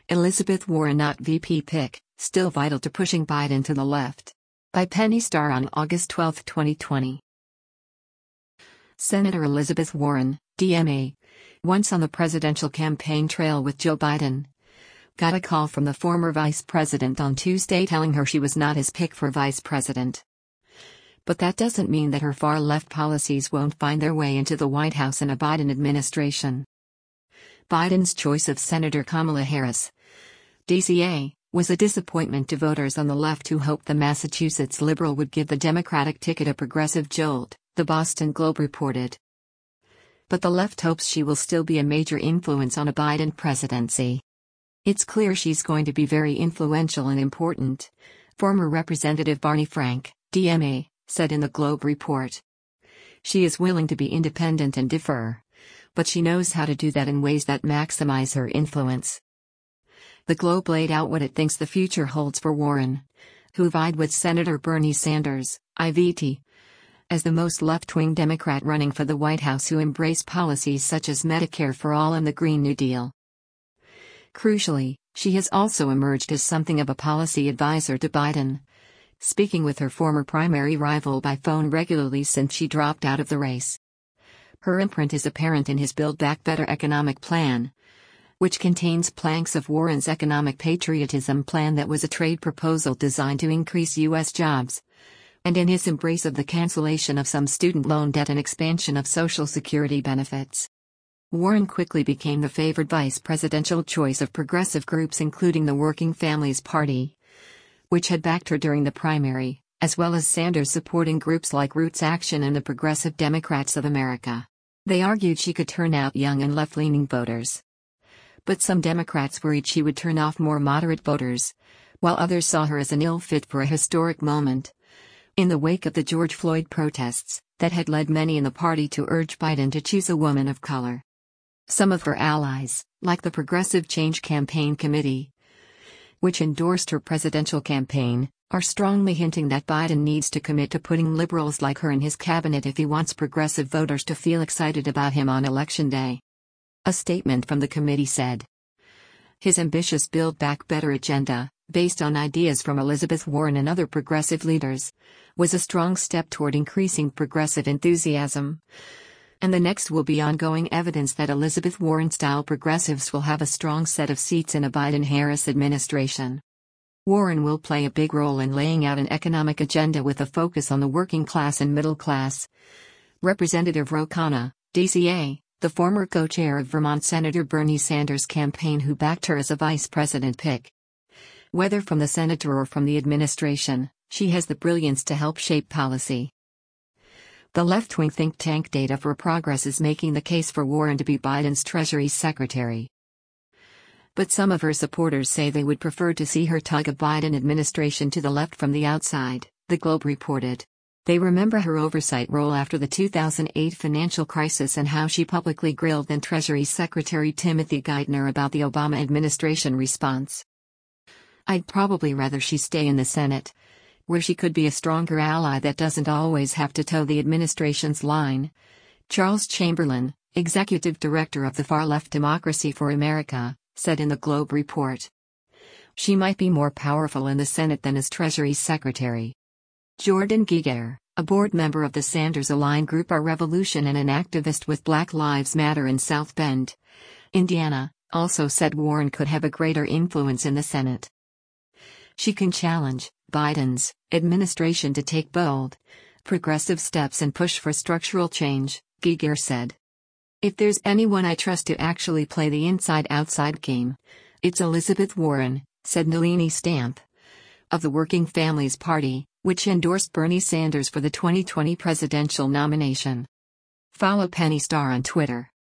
Elizabeth Warren not VP pick, still vital to pushing Biden to the left. By Penny Starr on August 12, 2020. Senator Elizabeth Warren, DMA, once on the presidential campaign trail with Joe Biden, got a call from the former vice president on Tuesday telling her she was not his pick for vice president. But that doesn't mean that her far-left policies won't find their way into the White House in a Biden administration. Biden's choice of Senator Kamala Harris, DCA, was a disappointment to voters on the left who hoped the Massachusetts liberal would give the Democratic ticket a progressive jolt, the Boston Globe reported. But the left hopes she will still be a major influence on a Biden presidency. It's clear she's going to be very influential and important, former Representative Barney Frank, DMA, said in the Globe report. She is willing to be independent and defer, but she knows how to do that in ways that maximize her influence. The Globe laid out what it thinks the future holds for Warren, who vied with Senator Bernie Sanders, IVT, as the most left-wing Democrat running for the White House who embrace policies such as Medicare for All and the Green New Deal. Crucially, she has also emerged as something of a policy advisor to Biden, speaking with her former primary rival by phone regularly since she dropped out of the race. Her imprint is apparent in his Build Back Better economic plan, which contains planks of Warren's economic patriotism plan that was a trade proposal designed to increase U.S. jobs, and in his embrace of the cancellation of some student loan debt and expansion of Social Security benefits. Warren quickly became the favored vice presidential choice of progressive groups including the Working Families Party, which had backed her during the primary, as well as Sanders supporting groups like Roots Action and the Progressive Democrats of America. They argued she could turn out young and left-leaning voters. But some Democrats worried she would turn off more moderate voters, while others saw her as an ill fit for a historic moment, in the wake of the George Floyd protests, that had led many in the party to urge Biden to choose a woman of color. Some of her allies, like the Progressive Change Campaign Committee, which endorsed her presidential campaign, are strongly hinting that Biden needs to commit to putting liberals like her in his cabinet if he wants progressive voters to feel excited about him on Election Day. A statement from the committee said, his ambitious Build Back Better agenda, based on ideas from Elizabeth Warren and other progressive leaders, was a strong step toward increasing progressive enthusiasm. And the next will be ongoing evidence that Elizabeth Warren-style progressives will have a strong set of seats in a Biden-Harris administration. Warren will play a big role in laying out an economic agenda with a focus on the working class and middle class. Representative Ro Khanna, DCA, the former co-chair of Vermont Senator Bernie Sanders' campaign who backed her as a vice president pick. Whether from the senator or from the administration, she has the brilliance to help shape policy. The left-wing think tank Data for Progress is making the case for Warren to be Biden's Treasury Secretary. But some of her supporters say they would prefer to see her tug a Biden administration to the left from the outside, the Globe reported. They remember her oversight role after the 2008 financial crisis and how she publicly grilled then Treasury Secretary Timothy Geithner about the Obama administration response. I'd probably rather she stay in the Senate, where she could be a stronger ally that doesn't always have to toe the administration's line. Charles Chamberlain, executive director of the far-left Democracy for America, said in the Globe report. She might be more powerful in the Senate than as Treasury Secretary. Jordan Giguere, a board member of the Sanders-aligned group Our Revolution and an activist with Black Lives Matter in South Bend, Indiana, also said Warren could have a greater influence in the Senate. She can challenge Biden's administration to take bold, progressive steps and push for structural change, Giguere said. If there's anyone I trust to actually play the inside-outside game, it's Elizabeth Warren, said Nalini Stamp, of the Working Families Party, which endorsed Bernie Sanders for the 2020 presidential nomination. Follow Penny Starr on Twitter.